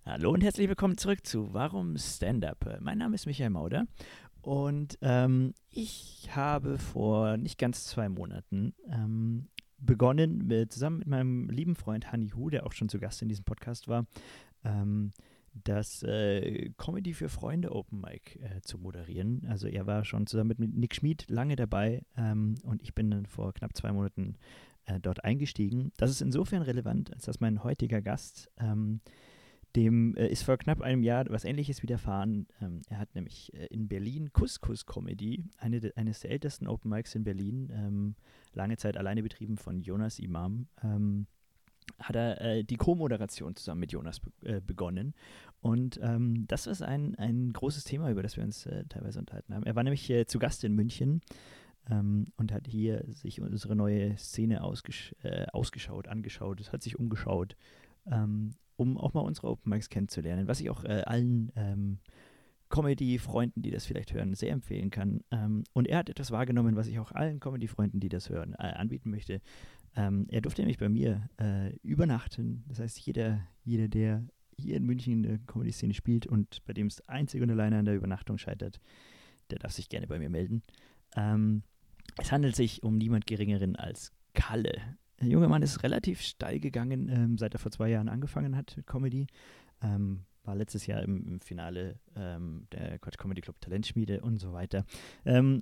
Hallo und herzlich willkommen zurück zu Warum Stand-Up? Mein Name ist Michael Mauder und ich habe vor nicht ganz 2 Monaten begonnen, zusammen mit meinem lieben Freund Hanni Hu, der auch schon zu Gast in diesem Podcast war, das Comedy für Freunde Open Mic zu moderieren. Also er war schon zusammen mit Nick Schmid lange dabei und ich bin dann vor knapp 2 Monaten dort eingestiegen. Das ist insofern relevant, als dass mein heutiger Gast dem ist vor knapp einem Jahr was Ähnliches widerfahren. Er hat nämlich in Berlin Couscous Comedy, eines der ältesten Open Mics in Berlin, lange Zeit alleine betrieben von Jonas Imam, hat er die Co-Moderation zusammen mit Jonas begonnen. Und das ist ein großes Thema, über das wir uns teilweise unterhalten haben. Er war nämlich zu Gast in München und hat hier sich unsere neue Szene angeschaut, hat sich umgeschaut, um auch mal unsere Open Mics kennenzulernen, was ich auch allen Comedy-Freunden, die das vielleicht hören, sehr empfehlen kann. Und er hat etwas wahrgenommen, was ich auch allen Comedy-Freunden, die das hören, anbieten möchte. Er durfte nämlich bei mir übernachten. Das heißt, jeder, der hier in München in der Comedy-Szene spielt und bei dem es einzig und alleine an der Übernachtung scheitert, der darf sich gerne bei mir melden. Es handelt sich um niemand Geringeren als Kalle. Der junge Mann ist relativ steil gegangen, seit er vor 2 Jahren angefangen hat mit Comedy. War letztes Jahr im Finale der Quatsch Comedy Club Talentschmiede und so weiter. Er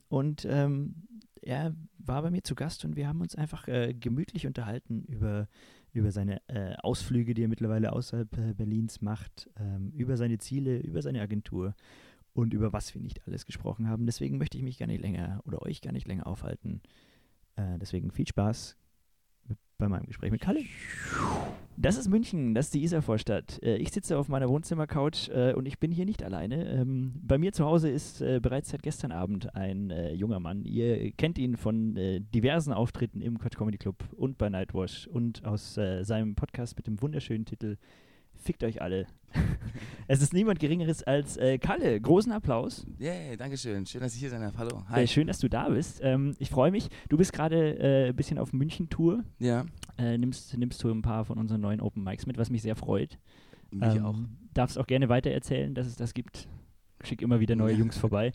war bei mir zu Gast und wir haben uns einfach gemütlich unterhalten über seine Ausflüge, die er mittlerweile außerhalb Berlins macht, über seine Ziele, über seine Agentur und über was wir nicht alles gesprochen haben. Deswegen möchte ich mich gar nicht länger oder euch gar nicht länger aufhalten. Deswegen viel Spaß bei meinem Gespräch mit Kalle. Das ist München, das ist die Isarvorstadt. Ich sitze auf meiner Wohnzimmercouch und ich bin hier nicht alleine. Bei mir zu Hause ist bereits seit gestern Abend ein junger Mann. Ihr kennt ihn von diversen Auftritten im Quatsch Comedy Club und bei Nightwash und aus seinem Podcast mit dem wunderschönen Titel Fickt euch alle. Es ist niemand Geringeres als Kalle. Großen Applaus. Yeah, danke schön. Schön, dass ich hier sein darf. Hallo. Hi. Schön, dass du da bist. Ich freue mich. Du bist gerade ein bisschen auf München-Tour. Ja. Nimmst du ein paar von unseren neuen Open Mics mit, was mich sehr freut. Mich auch. Darfst auch gerne weitererzählen, dass es das gibt. Schick immer wieder neue Jungs vorbei.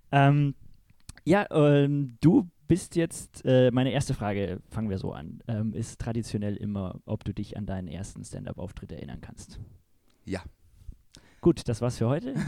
Du bist jetzt, meine erste Frage, fangen wir so an, ist traditionell immer, ob du dich an deinen ersten Stand-Up-Auftritt erinnern kannst. Ja. Gut, das war's für heute.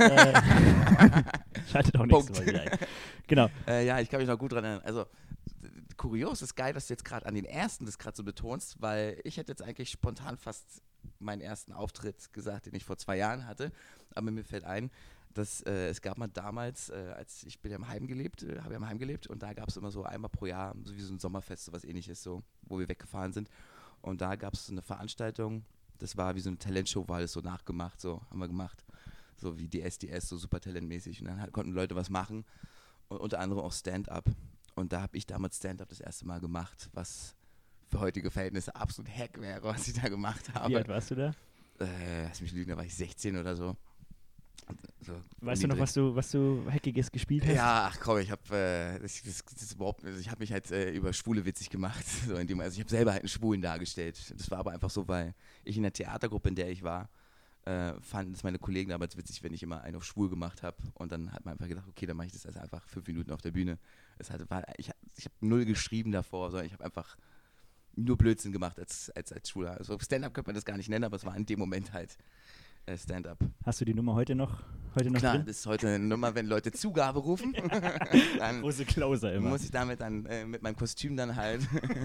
Schaltet auch nächste Mal wieder ein. Genau. Ja, ich kann mich noch gut dran erinnern. Also, kurios, ist geil, dass du jetzt gerade an den ersten das gerade so betonst, weil ich hätte jetzt eigentlich spontan fast meinen ersten Auftritt gesagt, den ich vor 2 Jahren hatte. Aber mir fällt ein, dass es gab mal damals, als ich bin ja habe ja im Heim gelebt und da gab es immer so einmal pro Jahr, so wie so ein Sommerfest, so was ähnliches, so, wo wir weggefahren sind. Und da gab es so eine Veranstaltung, das war wie so eine Talentshow, war alles so nachgemacht, so haben wir gemacht. So wie die SDS, so super talentmäßig. Und dann konnten Leute was machen und unter anderem auch Stand-Up. Und da habe ich damals Stand-Up das erste Mal gemacht, was für heutige Verhältnisse absolut Hack wäre, was ich da gemacht habe. Wie alt warst du da? Lass mich lügen, da war ich 16 oder so. So weißt du noch, was du Hackiges gespielt hast? Ja, ach komm, ich habe mich halt über Schwule witzig gemacht. So also ich habe selber halt einen Schwulen dargestellt. Das war aber einfach so, weil ich in der Theatergruppe, in der ich war, fanden es meine Kollegen damals witzig, wenn ich immer einen auf schwul gemacht habe. Und dann hat man einfach gedacht, okay, dann mache ich das also einfach 5 Minuten auf der Bühne. Ich habe 0 geschrieben davor, sondern ich habe einfach nur Blödsinn gemacht als Schwuler. Also Stand-Up könnte man das gar nicht nennen, aber es war in dem Moment halt Stand-Up. Hast du die Nummer heute noch Klar, drin? das ist heute eine Nummer, wenn Leute Zugabe rufen. Dann große Closer immer. muss ich damit dann mit meinem Kostüm dann halt.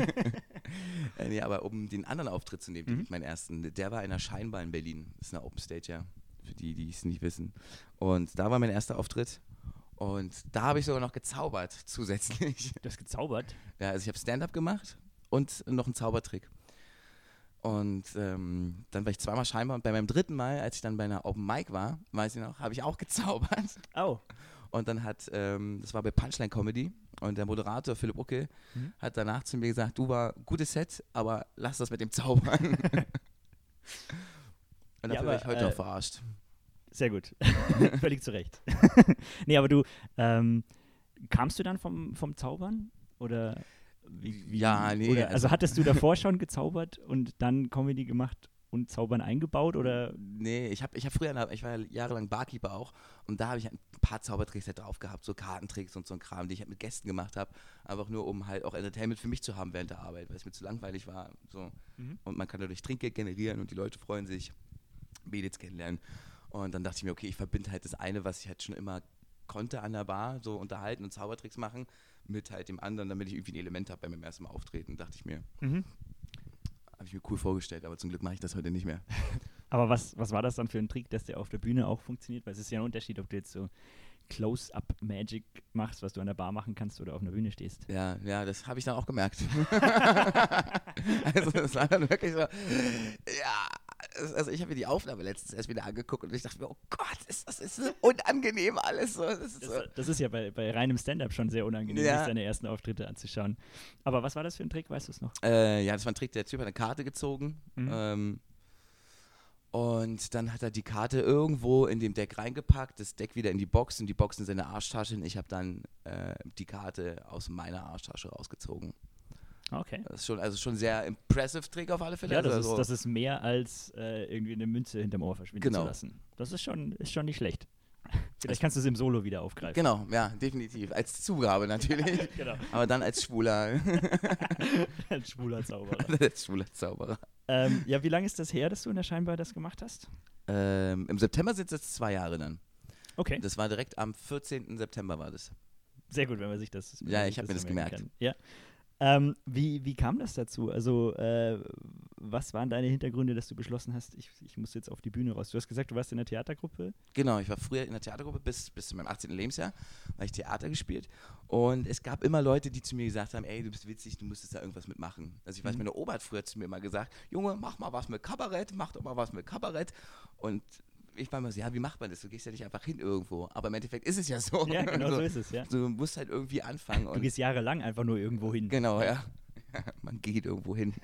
Nee, aber um den anderen Auftritt zu nehmen, meinen ersten, der war in der Scheinbar in Berlin. Das ist eine Open Stage, ja, für die, die es nicht wissen. Und da war mein erster Auftritt. Und da habe ich sogar noch gezaubert zusätzlich. Du hast gezaubert? Ja, also ich habe Stand-Up gemacht und noch einen Zaubertrick. Und dann war ich 2-mal Scheinbar und bei meinem 3. Mal, als ich dann bei einer Open Mic war, weiß ich noch, habe ich auch gezaubert. Oh. Und dann das war bei Punchline Comedy und der Moderator Philipp Uckel hat danach zu mir gesagt, du war gutes Set, aber lass das mit dem Zaubern. Und dafür war ich heute auch verarscht. Sehr gut. Völlig zu Recht. Nee, aber du, kamst du dann vom Zaubern? Oder wie? Ja, nee. Oder, also hattest du davor schon gezaubert und dann Comedy gemacht und Zaubern eingebaut oder? Nee, ich war ja jahrelang Barkeeper auch und da habe ich halt ein paar Zaubertricks halt drauf gehabt, so Kartentricks und so ein Kram, die ich halt mit Gästen gemacht habe, einfach nur um halt auch Entertainment für mich zu haben während der Arbeit, weil es mir zu langweilig war, so. Und man kann dadurch Trinkgeld generieren und die Leute freuen sich, Mädels kennenlernen. Und dann dachte ich mir, okay, ich verbinde halt das eine, was ich halt schon immer konnte an der Bar, so unterhalten und Zaubertricks machen, mit halt dem anderen, damit ich irgendwie ein Element habe bei meinem ersten Mal auftreten, dachte ich mir. Habe ich mir cool vorgestellt, aber zum Glück mache ich das heute nicht mehr. Aber was war das dann für ein Trick, dass der auf der Bühne auch funktioniert? Weil es ist ja ein Unterschied, ob du jetzt so Close-Up-Magic machst, was du an der Bar machen kannst oder auf einer Bühne stehst. Ja, das habe ich dann auch gemerkt. Also das war dann wirklich so, ja, also ich habe mir die Aufnahme letztens erst wieder angeguckt und ich dachte mir, oh Gott, das ist so unangenehm alles. So. Das ist ja bei reinem Stand-Up schon sehr unangenehm, Ja. sich seine ersten Auftritte anzuschauen. Aber was war das für ein Trick, weißt du es noch? Ja, das war ein Trick, der Typ hat eine Karte gezogen. Und dann hat er die Karte irgendwo in dem Deck reingepackt, das Deck wieder in die Box und die Box in seine Arschtasche. Und ich habe dann die Karte aus meiner Arschtasche rausgezogen. Okay. Das ist schon ein sehr impressive Trick auf alle Fälle. Ja, Also, das ist mehr als irgendwie eine Münze hinterm Ohr verschwinden Genau. zu lassen. Das ist schon nicht schlecht. Vielleicht kannst du es im Solo wieder aufgreifen. Genau, ja, definitiv. Als Zugabe natürlich. Genau. Aber dann als schwuler, Ein schwuler Zauberer. als schwuler Zauberer. Ja, wie lange ist das her, dass du in der Scheinbar das gemacht hast? Im September sind es jetzt 2 Jahre dann. Okay, Das war direkt am 14. September war das. sehr gut, wenn man sich das Ja, ich habe mir das merken gemerkt. kann. Ja. Wie kam das dazu? Also, was waren deine Hintergründe, dass du beschlossen hast, ich muss jetzt auf die Bühne raus? Du hast gesagt, du warst in der Theatergruppe. Genau, ich war früher in der Theatergruppe bis zu meinem 18. Lebensjahr, habe ich Theater gespielt und es gab immer Leute, die zu mir gesagt haben, ey, du bist witzig, du müsstest da irgendwas mitmachen. Also ich weiß, meine Oma hat früher zu mir immer gesagt, Junge, mach mal was mit Kabarett, mach doch mal was mit Kabarett und ich war immer so, ja, wie macht man das? Du gehst ja nicht einfach hin irgendwo, aber im Endeffekt ist es ja so. Ja, genau so ist es, ja. Du musst halt irgendwie anfangen. Du Und gehst jahrelang einfach nur irgendwo hin. genau, ja. Man geht irgendwo hin.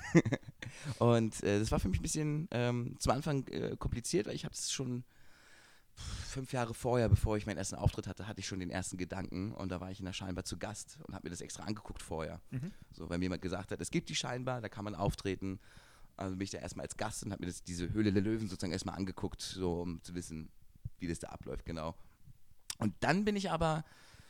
Und das war für mich ein bisschen zum Anfang kompliziert, weil ich habe es schon 5 Jahre vorher, bevor ich meinen ersten Auftritt hatte, hatte ich schon den ersten Gedanken und da war ich in der Scheinbar zu Gast und habe mir das extra angeguckt vorher. So, weil mir jemand gesagt hat, es gibt die Scheinbar, da kann man auftreten. Also bin ich da erstmal als Gast und habe mir diese Höhle der Löwen sozusagen erstmal angeguckt, so um zu wissen, wie das da abläuft, genau. Und dann bin ich aber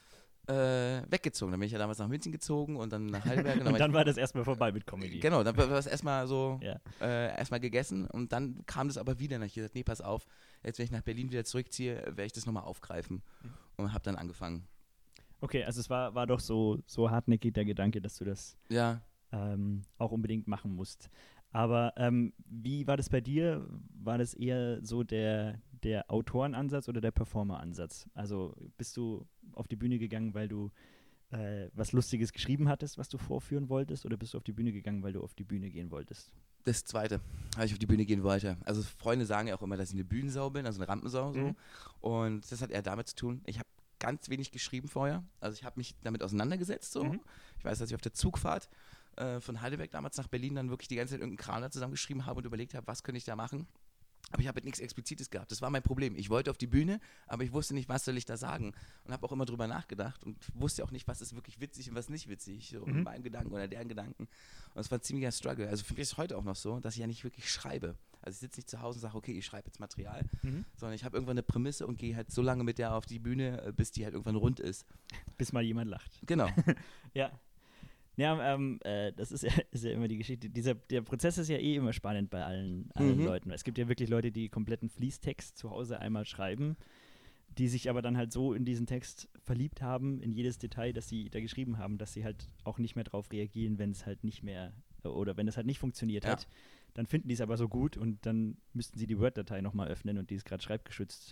weggezogen. Dann bin ich ja damals nach München gezogen und dann nach Heidelberg. Und dann war das erstmal vorbei mit Comedy. Genau, dann war das erstmal so, Ja. erstmal gegessen und dann kam das aber wieder. Dann habe ich gesagt, nee, pass auf, jetzt wenn ich nach Berlin wieder zurückziehe, werde ich das nochmal aufgreifen und habe dann angefangen. Okay, also es war doch so hartnäckig der Gedanke, dass du das Ja, auch unbedingt machen musst. Aber wie war das bei dir? War das eher so der Autorenansatz oder der Performeransatz? Also bist du auf die Bühne gegangen, weil du was Lustiges geschrieben hattest, was du vorführen wolltest, oder bist du auf die Bühne gegangen, weil du auf die Bühne gehen wolltest? das Zweite, weil ich auf die Bühne gehen wollte. Also Freunde sagen ja auch immer, dass ich eine Bühnensau bin, also eine Rampensau. So. Und das hat eher damit zu tun, ich habe ganz wenig geschrieben vorher. Also ich habe mich damit auseinandergesetzt. So. Ich weiß, dass ich auf der Zugfahrt von Heidelberg damals nach Berlin dann wirklich die ganze Zeit irgendeinen Kram da zusammengeschrieben habe und überlegt habe, was könnte ich da machen. Aber ich habe halt nichts Explizites gehabt. Das war mein Problem. Ich wollte auf die Bühne, aber ich wusste nicht, was soll ich da sagen. Und habe auch immer drüber nachgedacht und wusste auch nicht, was ist wirklich witzig und was nicht witzig. So in meinen Gedanken oder deren Gedanken. Und es war ein ziemlicher Struggle. Also für mich ist es heute auch noch so, dass ich ja nicht wirklich schreibe. Also ich sitze nicht zu Hause und sage, okay, ich schreibe jetzt Material, sondern ich habe irgendwann eine Prämisse und gehe halt so lange mit der auf die Bühne, bis die halt irgendwann rund ist. Bis mal jemand lacht. Genau. Ja. Ja, das ist ja immer die Geschichte. Der Prozess ist ja eh immer spannend bei allen Leuten. Es gibt ja wirklich Leute, die kompletten Fließtext zu Hause einmal schreiben, die sich aber dann halt so in diesen Text verliebt haben, in jedes Detail, das sie da geschrieben haben, dass sie halt auch nicht mehr drauf reagieren, wenn es halt nicht mehr, oder wenn es halt nicht funktioniert hat. Dann finden die es aber so gut und dann müssten sie die Word-Datei nochmal öffnen und die ist gerade schreibgeschützt.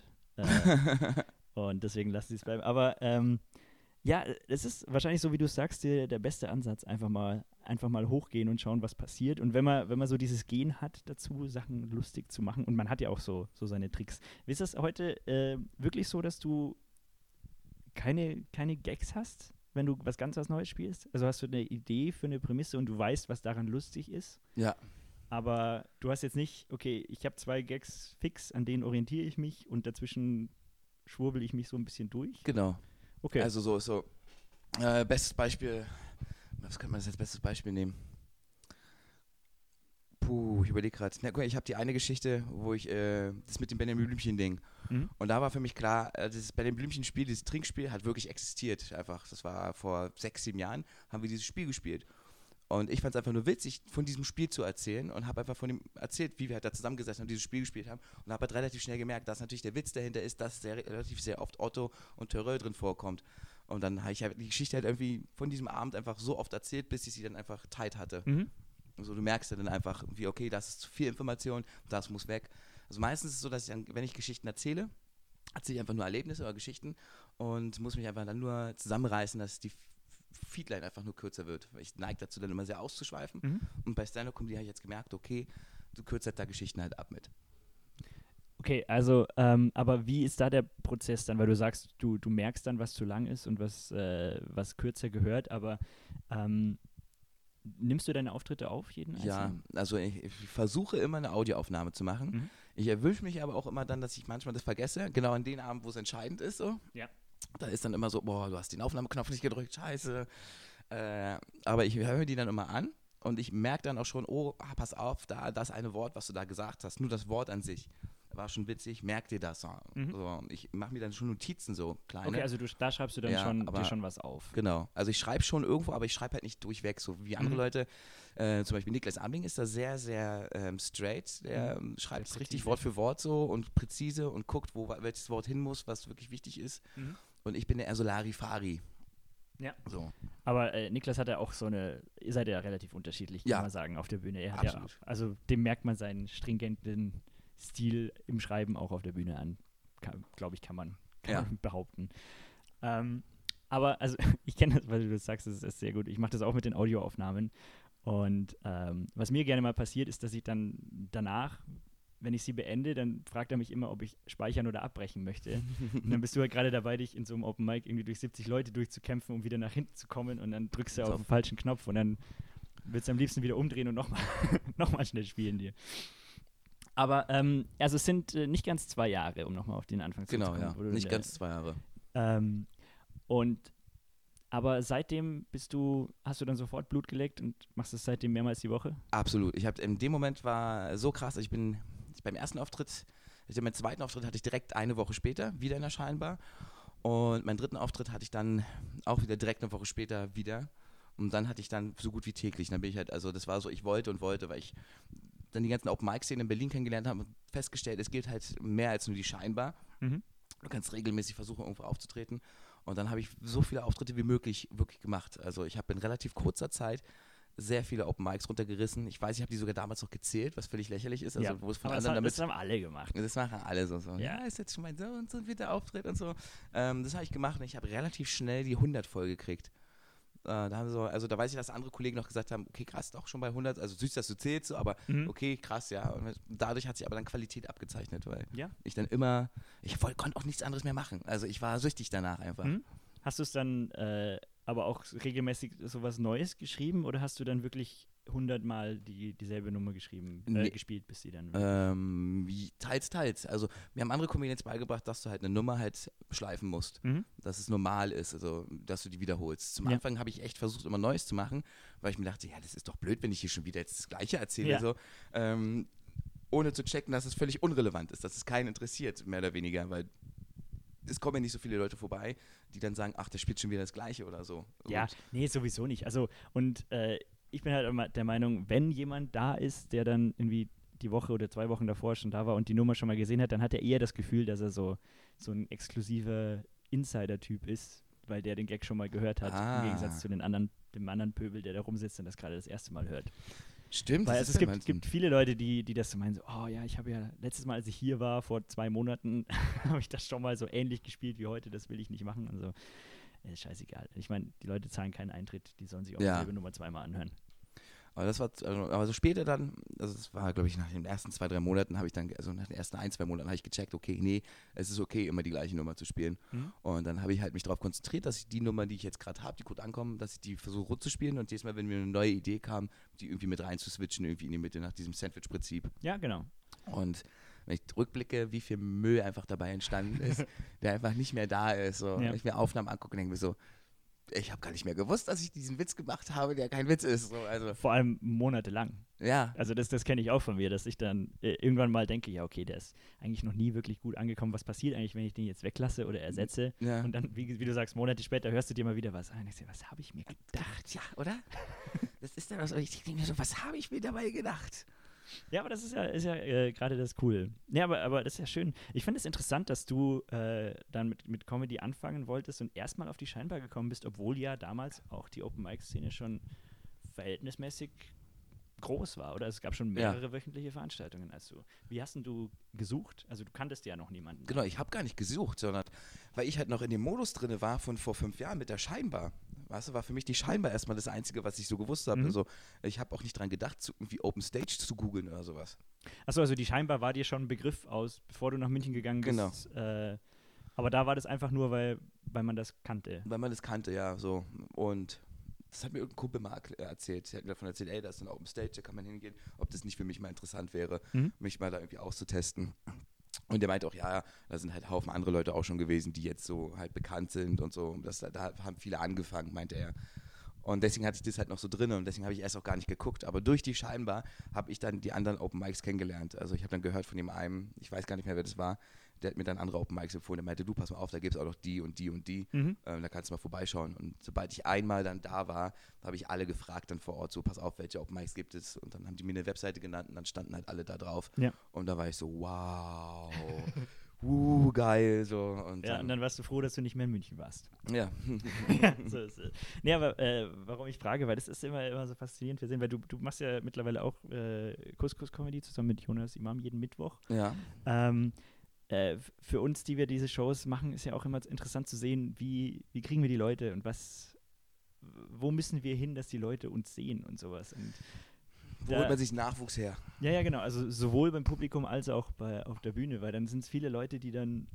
Und deswegen lassen sie es bleiben. Aber ja, es ist wahrscheinlich so, wie du sagst, der beste Ansatz, einfach mal hochgehen und schauen, was passiert. Und wenn man so dieses Gen hat dazu, Sachen lustig zu machen, und man hat ja auch so seine Tricks. Ist das heute wirklich so, dass du keine Gags hast, wenn du was Neues spielst? Also hast du eine Idee für eine Prämisse und du weißt, was daran lustig ist? Ja. Aber du hast jetzt nicht, okay, ich habe 2 Gags fix, an denen orientiere ich mich und dazwischen schwurbel ich mich so ein bisschen durch? Genau. Okay. Also bestes Beispiel, was könnte man das als bestes Beispiel nehmen? Ich überlege gerade. Na, guck mal, ich habe die eine Geschichte, wo ich, das mit dem Benjamin Blümchen-Ding. Mhm. Und da war für mich klar, das Benjamin Blümchen-Spiel, dieses Trinkspiel hat wirklich existiert. Einfach, das war vor 6, 7 Jahren, haben wir dieses Spiel gespielt. Und ich fand es einfach nur witzig, von diesem Spiel zu erzählen und habe einfach von ihm erzählt, wie wir halt da zusammengesessen und dieses Spiel gespielt haben. Und habe halt relativ schnell gemerkt, dass natürlich der Witz dahinter ist, dass relativ sehr oft Otto und Terrell drin vorkommt. Und dann habe ich halt die Geschichte halt irgendwie von diesem Abend einfach so oft erzählt, bis ich sie dann einfach tight hatte. Mhm. Also du merkst ja dann einfach, wie okay, das ist zu viel Information, das muss weg. Also meistens ist es so, dass ich dann, wenn ich Geschichten erzähle ich einfach nur Erlebnisse oder Geschichten und muss mich einfach dann nur zusammenreißen, dass die Feedline einfach nur kürzer wird. Ich neige dazu dann immer sehr auszuschweifen. Mhm. Und bei Stand-Up-Comedy habe ich jetzt gemerkt, okay, du kürzt halt da Geschichten halt ab mit. Okay, also, aber wie ist da der Prozess dann? Weil du sagst, du merkst dann, was zu lang ist und was kürzer gehört, aber nimmst du deine Auftritte auf, jeden Ja, einzelnen? also ich versuche immer eine Audioaufnahme zu machen. Mhm. Ich erwische mich aber auch immer dann, dass ich manchmal das vergesse, genau an den Abend, wo es entscheidend ist. So. Ja. Da ist dann immer so, boah, du hast den Aufnahmeknopf nicht gedrückt, scheiße. Aber ich höre mir die dann immer an und ich merke dann auch schon, oh, pass auf, das eine Wort, was du da gesagt hast, nur das Wort an sich. War schon witzig, merk dir das. Mhm. So, ich mache mir dann schon Notizen, so kleine. Okay, also da schreibst du dann Ja, dir schon was auf. Genau, also ich schreibe schon irgendwo, aber ich schreibe halt nicht durchweg, so wie andere Leute. Zum Beispiel Niklas Abing ist da sehr, sehr straight. Der schreibt es richtig Wort für Wort so und präzise und guckt, welches Wort hin muss, was wirklich wichtig ist. Mhm. Und ich bin der eher so Larifari. Ja. So. Aber Niklas hat ja auch ihr seid ja relativ unterschiedlich, kann Ja. man sagen, auf der Bühne. Er hat Absolut. ja, also dem merkt man seinen stringenten Stil im Schreiben auch auf der Bühne an. Glaube ich, kann man behaupten. Aber also ich kenne das, weil du das sagst, das ist sehr gut. Ich mache das auch mit den Audioaufnahmen. Und was mir gerne mal passiert, ist, dass ich dann danach, wenn ich sie beende, dann fragt er mich immer, ob ich speichern oder abbrechen möchte. Und dann bist du halt gerade dabei, dich in so einem Open Mic irgendwie durch 70 Leute durchzukämpfen, um wieder nach hinten zu kommen. Und dann drückst du auf den falschen Knopf und dann willst du am liebsten wieder umdrehen und nochmal schnell spielen dir. Aber also es sind nicht ganz 2 Jahre, um nochmal auf den Anfang zu kommen. Genau, ja. Nicht ganz 2 Jahre. Aber seitdem hast du dann sofort Blut geleckt und machst es seitdem mehrmals die Woche? Absolut. In dem Moment war so krass, ich beim ersten Auftritt, meinen zweiten Auftritt hatte ich direkt eine Woche später wieder in der Scheinbar und meinen dritten Auftritt hatte ich dann auch wieder direkt eine Woche später wieder und dann hatte ich dann so gut wie täglich. Dann bin ich halt, also das war so, ich wollte, weil ich dann die ganzen Open-Mic-Szenen in Berlin kennengelernt habe und festgestellt, es gilt halt mehr als nur die Scheinbar. Mhm. Du kannst regelmäßig versuchen, irgendwo aufzutreten. Und dann habe ich so viele Auftritte wie möglich wirklich gemacht. Also ich habe in relativ kurzer Zeit sehr viele Open Mics runtergerissen. Ich weiß, ich habe die sogar damals noch gezählt, was völlig lächerlich ist. Also wo es von anderen das haben alle gemacht. Das machen alle so. Ja, ist jetzt schon mein so und so wird der Auftritt und so. Das habe ich gemacht und ich habe relativ schnell die 100 voll gekriegt. Da weiß ich, dass andere Kollegen noch gesagt haben, okay, krass, doch schon bei 100, also süß, dass du zählst, so, aber okay, krass, ja. Und dadurch hat sich aber dann Qualität abgezeichnet, weil ich dann immer, konnte auch nichts anderes mehr machen. Also ich war süchtig danach einfach. Mhm. Hast du es dann aber auch regelmäßig sowas Neues geschrieben oder hast du dann wirklich 100 Mal dieselbe Nummer gespielt, bis sie dann... Teils. Also mir haben andere Comedians beigebracht, dass du halt eine Nummer halt schleifen musst. Dass es normal ist, also dass du die wiederholst. Zum Anfang habe ich echt versucht, immer Neues zu machen, weil ich mir dachte, ja, das ist doch blöd, wenn ich hier schon wieder jetzt das Gleiche erzähle. Ja. So. Ohne zu checken, dass es völlig unrelevant ist, dass es keinen interessiert, mehr oder weniger, weil es kommen ja nicht so viele Leute vorbei, die dann sagen, ach, der spielt schon wieder das Gleiche oder so. Ja, nee, sowieso nicht. Also, und ich bin halt immer der Meinung, wenn jemand da ist, der dann irgendwie die Woche oder 2 Wochen davor schon da war und die Nummer schon mal gesehen hat, dann hat er eher das Gefühl, dass er so ein exklusiver Insider-Typ ist, weil der den Gag schon mal gehört hat, im Gegensatz zu dem anderen Pöbel, der da rumsitzt und das gerade das erste Mal hört. Stimmt. Weil es gibt viele Leute, die das so meinen, so, oh ja, ich habe ja letztes Mal, als ich hier war, vor 2 Monaten, habe ich das schon mal so ähnlich gespielt wie heute, das will ich nicht machen. Also, ist scheißegal. Ich meine, die Leute zahlen keinen Eintritt, die sollen sich auch dieselbe Nummer 2-mal anhören. Aber so später dann, also das war, glaube ich, nach den ersten 2, 3 Monaten habe ich dann, also nach den ersten 1, 2 Monaten habe ich gecheckt, okay, nee, es ist okay, immer die gleiche Nummer zu spielen. Und dann habe ich halt mich darauf konzentriert, dass ich die Nummer, die ich jetzt gerade habe, die gut ankommen, dass ich die versuche rund zu spielen und jedes Mal, wenn mir eine neue Idee kam, die irgendwie mit rein zu switchen, irgendwie in die Mitte nach diesem Sandwich-Prinzip. Ja, genau. Und wenn ich rückblicke, wie viel Müll einfach dabei entstanden ist, der einfach nicht mehr da ist. So. Wenn ich mir Aufnahmen angucke und denke mir so, ich habe gar nicht mehr gewusst, dass ich diesen Witz gemacht habe, der kein Witz ist. So, also. Vor allem monatelang. Ja. Also das kenne ich auch von mir, dass ich dann irgendwann mal denke, ja okay, der ist eigentlich noch nie wirklich gut angekommen. Was passiert eigentlich, wenn ich den jetzt weglasse oder ersetze? Ja. Und dann, wie du sagst, Monate später hörst du dir mal wieder was an. Und denkst dir, was habe ich mir gedacht? Ja, oder? Das ist dann was, ich denke mir so, was habe ich mir dabei gedacht? Ja, aber das ist ja gerade das Coole. Ja, aber das ist ja schön. Ich finde es interessant, dass du dann mit Comedy anfangen wolltest und erstmal auf die Scheinbar gekommen bist, obwohl ja damals auch die Open-Mic-Szene schon verhältnismäßig groß war, oder? Es gab schon mehrere wöchentliche Veranstaltungen. Wie hast denn du gesucht? Also du kanntest ja noch niemanden. Genau, ich habe gar nicht gesucht, sondern weil ich halt noch in dem Modus drin war von vor 5 Jahren mit der Scheinbar. Weißt du, war für mich die Scheinbar erstmal das Einzige, was ich so gewusst habe. Also ich habe auch nicht dran gedacht, irgendwie Open Stage zu googeln oder sowas. Achso, also die Scheinbar war dir schon ein Begriff aus, bevor du nach München gegangen bist. Genau. Aber da war das einfach nur, weil man das kannte. Weil man das kannte, ja, so. Und das hat mir irgendein Kumpel mal erzählt. Er hat mir davon erzählt, ey, da ist ein Open Stage, da kann man hingehen, ob das nicht für mich mal interessant wäre, mich mal da irgendwie auszutesten. Und der meinte auch, ja, da sind halt Haufen andere Leute auch schon gewesen, die jetzt so halt bekannt sind und so. Da haben viele angefangen, meinte er. Und deswegen hatte ich das halt noch so drin und deswegen habe ich erst auch gar nicht geguckt. Aber durch die Scheinbar habe ich dann die anderen Open Mics kennengelernt. Also ich habe dann gehört von dem einen, ich weiß gar nicht mehr, wer das war, der hat mir dann andere Open Mics empfohlen. Der meinte, du, pass mal auf, da gibt es auch noch die und die und die. Da kannst du mal vorbeischauen. Und sobald ich einmal dann da war, habe ich alle gefragt dann vor Ort, so pass auf, welche Open Mics gibt es. Und dann haben die mir eine Webseite genannt und dann standen halt alle da drauf. Ja. Und da war ich so, wow, geil. So. Und dann warst du froh, dass du nicht mehr in München warst. Ja. So ist es. Nee, aber warum ich frage, weil das ist immer so faszinierend für sehen, weil du machst ja mittlerweile auch Couscous-Comedy zusammen mit Jonas Imam jeden Mittwoch. Ja. Für uns, die wir diese Shows machen, ist ja auch immer interessant zu sehen, wie kriegen wir die Leute und wo müssen wir hin, dass die Leute uns sehen und sowas. Und wo holt man sich Nachwuchs her? Ja, genau. Also sowohl beim Publikum als auch auf der Bühne, weil dann sind es viele Leute, die dann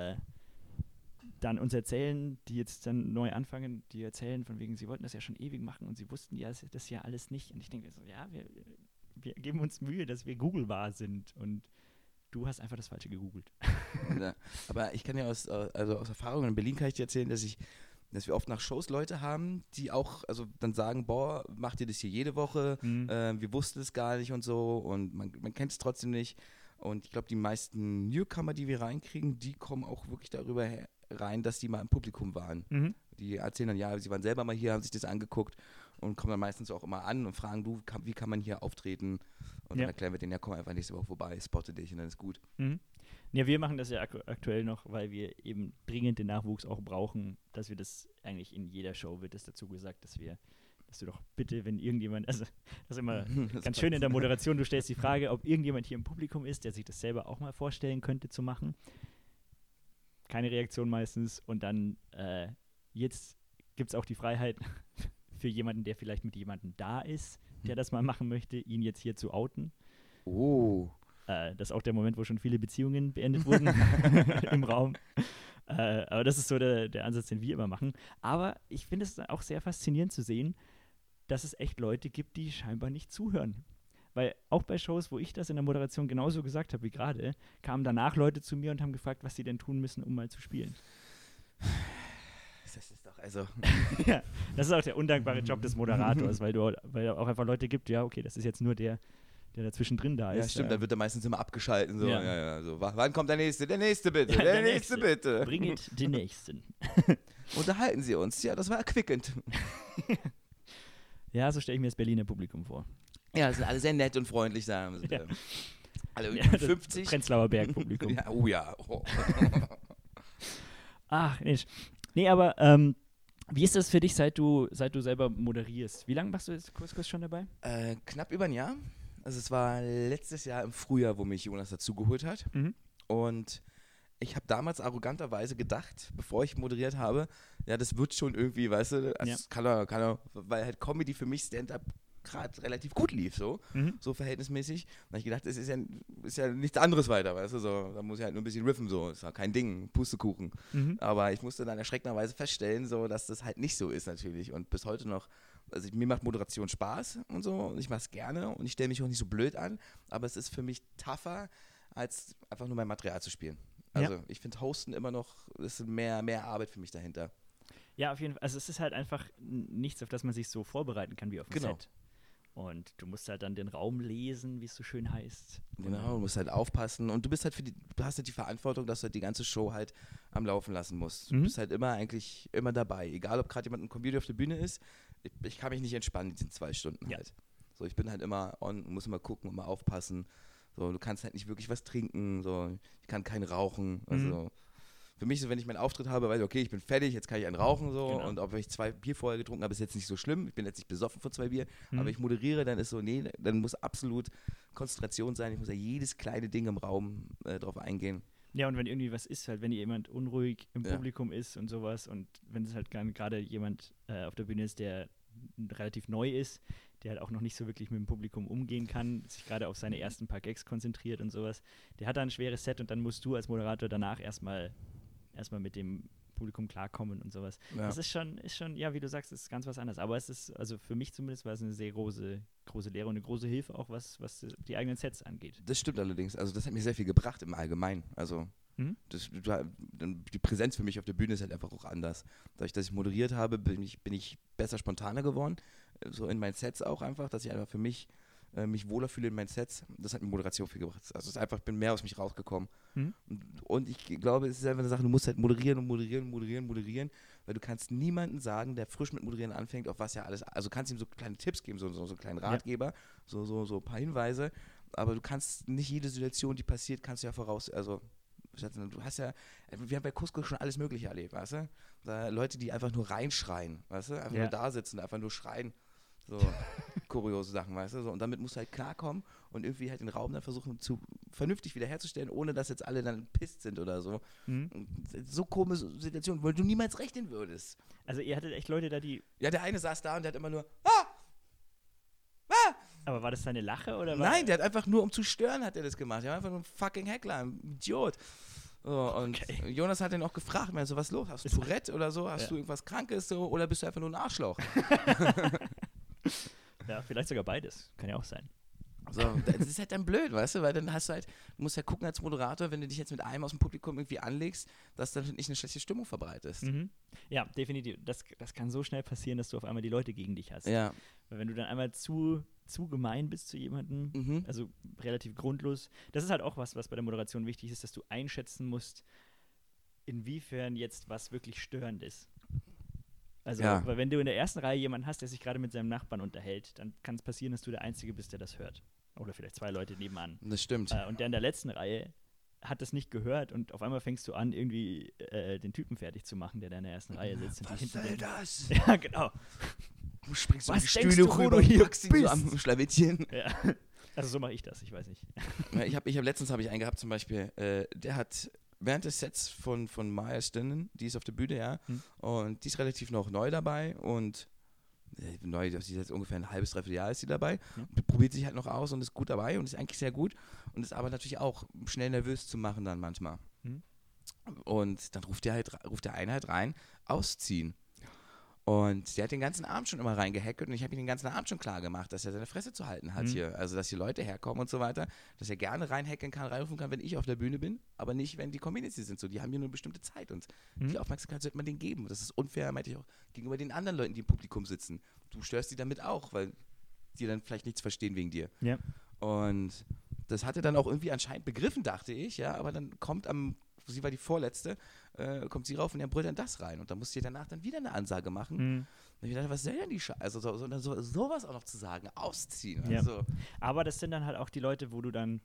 uns erzählen, die jetzt dann neu anfangen, die erzählen von wegen, sie wollten das ja schon ewig machen und sie wussten ja das ja alles nicht. Und ich denke so, ja, wir geben uns Mühe, dass wir googlebar sind und du hast einfach das Falsche gegoogelt. Ja, aber ich kann ja aus Erfahrung in Berlin kann ich dir erzählen, dass wir oft nach Shows Leute haben, die auch dann sagen, boah, macht ihr das hier jede Woche? Wir wussten es gar nicht und so und man kennt es trotzdem nicht. Und ich glaube, die meisten Newcomer, die wir reinkriegen, die kommen auch wirklich darüber rein, dass die mal im Publikum waren. Die erzählen dann, ja, sie waren selber mal hier, haben sich das angeguckt und kommen dann meistens auch immer an und fragen, du, wie kann man hier auftreten? Und dann erklären wir denen, ja, komm einfach nächste Woche vorbei, spotte dich und dann ist gut. Ja, wir machen das ja aktuell noch, weil wir eben dringend den Nachwuchs auch brauchen, dass wir das eigentlich in jeder Show wird es dazu gesagt, dass du doch bitte, wenn irgendjemand, also das ist immer ganz schön in der Moderation, du stellst die Frage, ob irgendjemand hier im Publikum ist, der sich das selber auch mal vorstellen könnte zu machen. Keine Reaktion meistens und dann jetzt gibt es auch die Freiheit für jemanden, der vielleicht mit jemandem da ist, der das mal machen möchte, ihn jetzt hier zu outen. Oh. Das ist auch der Moment, wo schon viele Beziehungen beendet wurden im Raum. Aber das ist so der Ansatz, den wir immer machen. Aber ich finde es auch sehr faszinierend zu sehen, dass es echt Leute gibt, die scheinbar nicht zuhören. Weil auch bei Shows, wo ich das in der Moderation genauso gesagt habe wie gerade, kamen danach Leute zu mir und haben gefragt, was sie denn tun müssen, um mal zu spielen. Das ist doch, also... Ja, das ist auch der undankbare Job des Moderators, weil auch einfach Leute gibt, ja, okay, das ist jetzt nur der dazwischen drin da ist. Ja, stimmt, dann wird er meistens immer abgeschalten. So. Ja. So. Wann kommt der Nächste? Der Nächste bitte, Ja, der Nächste bitte. Bringet den Nächsten. Unterhalten Sie uns. Ja, das war erquickend. Ja, so stelle ich mir das Berliner Publikum vor. Ja, sind alle sehr nett und freundlich, sagen sie. Ja. Alle irgendwie 50. Prenzlauer Berg-Publikum. Ja, oh ja. Oh. Ach, nicht. Nee, aber wie ist das für dich, seit du selber moderierst? Wie lange machst du jetzt Couscous schon dabei? Knapp über ein Jahr. Also es war letztes Jahr im Frühjahr, wo mich Jonas dazugeholt hat. Und ich habe damals arroganterweise gedacht, bevor ich moderiert habe, ja, das wird schon irgendwie, weißt du, das kann er, weil halt Comedy für mich Stand-up gerade relativ gut lief, so verhältnismäßig. Und da habe ich gedacht, es ist ja nichts anderes weiter, weißt du, so, da muss ich halt nur ein bisschen riffen, so, ist ja kein Ding, Pustekuchen. Aber ich musste dann erschreckenderweise feststellen, so, dass das halt nicht so ist natürlich und bis heute noch, also mir macht Moderation Spaß und so und ich mache es gerne und ich stelle mich auch nicht so blöd an, aber es ist für mich tougher, als einfach nur mein Material zu spielen. Also ich finde Hosten immer noch, ist mehr Arbeit für mich dahinter. Ja, auf jeden Fall. Also es ist halt einfach nichts, auf das man sich so vorbereiten kann wie auf dem Set. Und du musst halt dann den Raum lesen, wie es so schön heißt. Genau, du musst halt aufpassen und du bist halt du hast halt die Verantwortung, dass du halt die ganze Show halt am Laufen lassen musst. Du bist halt eigentlich immer dabei. Egal, ob gerade jemand ein Comedian auf der Bühne ist, ich kann mich nicht entspannen in diesen 2 Stunden halt. So, ich bin halt immer on, muss immer gucken, immer aufpassen. So, du kannst halt nicht wirklich was trinken, so, ich kann kein rauchen. Also für mich so, wenn ich meinen Auftritt habe, weiß ich, okay, ich bin fertig, jetzt kann ich einen rauchen so. Genau. Und ob ich 2 Bier vorher getrunken habe, ist jetzt nicht so schlimm. Ich bin jetzt nicht besoffen von 2 Bier, aber ich moderiere, dann ist so, nee, dann muss absolut Konzentration sein. Ich muss ja jedes kleine Ding im Raum drauf eingehen. Ja, und wenn irgendwie was ist, halt, wenn jemand unruhig im Publikum ist und sowas und wenn es halt gerade jemand auf der Bühne ist, der relativ neu ist, der halt auch noch nicht so wirklich mit dem Publikum umgehen kann, sich gerade auf seine ersten paar Gags konzentriert und sowas, der hat da ein schweres Set und dann musst du als Moderator danach erstmal mit dem Publikum klarkommen und sowas. Ja. Das ist schon, ja, wie du sagst, ist ganz was anderes. Aber es ist, also für mich zumindest war es eine sehr große Lehre und eine große Hilfe auch, was die eigenen Sets angeht. Das stimmt allerdings. Also das hat mir sehr viel gebracht im Allgemeinen. Also die Präsenz für mich auf der Bühne ist halt einfach auch anders. Dadurch, dass ich moderiert habe, bin ich besser spontaner geworden. So in meinen Sets auch einfach, dass ich einfach für mich wohler fühle in meinen Sets. Das hat mir Moderation viel gebracht. Also es ist einfach, ich bin mehr aus mich rausgekommen. Und ich glaube, es ist einfach eine Sache, du musst halt moderieren, weil du kannst niemanden sagen, der frisch mit Moderieren anfängt, auf was ja alles, also kannst ihm so kleine Tipps geben, so einen kleinen Ratgeber, so ein paar Hinweise, aber du kannst nicht jede Situation, die passiert, kannst du ja also du hast ja, wir haben bei Cusco schon alles Mögliche erlebt, weißt du? Da Leute, die einfach nur reinschreien, weißt du? Einfach nur da sitzen, einfach nur schreien. So kuriose Sachen, weißt du? So, und damit musst du halt klarkommen und irgendwie halt den Raum dann versuchen, vernünftig wiederherzustellen, ohne dass jetzt alle dann pisst sind oder so. So komische Situationen, wo du niemals rechnen würdest. Also ihr hattet echt Leute da, die... Ja, der eine saß da und der hat immer nur Aber war das seine Lache oder? Nein, der hat einfach nur, um zu stören, hat er das gemacht. Der war einfach nur ein fucking Heckler, ein Idiot. So, und Jonas hat ihn auch gefragt, so, was ist los? Hast du Tourette oder so? Hast du irgendwas Krankes so? Oder bist du einfach nur ein Arschloch? Ja, vielleicht sogar beides. Kann ja auch sein. So, das ist halt dann blöd, weißt du? Weil dann hast du halt, du musst ja gucken als Moderator, wenn du dich jetzt mit einem aus dem Publikum irgendwie anlegst, dass du dann nicht eine schlechte Stimmung verbreitest. Ja, definitiv. Das kann so schnell passieren, dass du auf einmal die Leute gegen dich hast. Ja. Weil wenn du dann einmal zu gemein bist zu jemandem, also relativ grundlos, das ist halt auch was bei der Moderation wichtig ist, dass du einschätzen musst, inwiefern jetzt was wirklich störend ist. Also, weil wenn du in der ersten Reihe jemanden hast, der sich gerade mit seinem Nachbarn unterhält, dann kann es passieren, dass du der Einzige bist, der das hört. Oder vielleicht 2 Leute nebenan. Das stimmt. Und der in der letzten Reihe hat das nicht gehört und auf einmal fängst du an, irgendwie den Typen fertig zu machen, der da in der ersten Reihe sitzt. Und was soll das? Ja, genau. Du springst was die Stühle rüber und packst ihn so am Schlawittchen. Ja. Also so mache ich das, ich weiß nicht. Ja, letztens habe ich einen gehabt zum Beispiel, der hat während des Sets von Maya Stinnen, die ist auf der Bühne, und die ist relativ noch neu dabei und neu, die ist jetzt ungefähr ein halbes, dreiviertel Jahr ist sie dabei, probiert sich halt noch aus und ist gut dabei und ist eigentlich sehr gut und ist aber natürlich auch schnell nervös zu machen dann manchmal. Und dann ruft der eine halt rein, ausziehen. Und der hat den ganzen Abend schon immer reingehackert und ich habe ihm den ganzen Abend schon klar gemacht, dass er seine Fresse zu halten hat hier. Also, dass hier Leute herkommen und so weiter, dass er gerne reinhacken kann, reinrufen kann, wenn ich auf der Bühne bin, aber nicht, wenn die Community sind. So, die haben hier nur eine bestimmte Zeit und die Aufmerksamkeit sollte man denen geben. Das ist unfair, meinte ich auch, gegenüber den anderen Leuten, die im Publikum sitzen. Du störst die damit auch, weil die dann vielleicht nichts verstehen wegen dir. Ja. Und das hat er dann auch irgendwie anscheinend begriffen, dachte ich, aber dann kommt sie war die Vorletzte, kommt sie rauf und er brüllt dann das rein. Und dann musste ich danach dann wieder eine Ansage machen. Und ich dachte, was soll denn die Scheiße? Also sowas auch noch zu sagen, ausziehen. Also. Aber das sind dann halt auch die Leute, wo du dann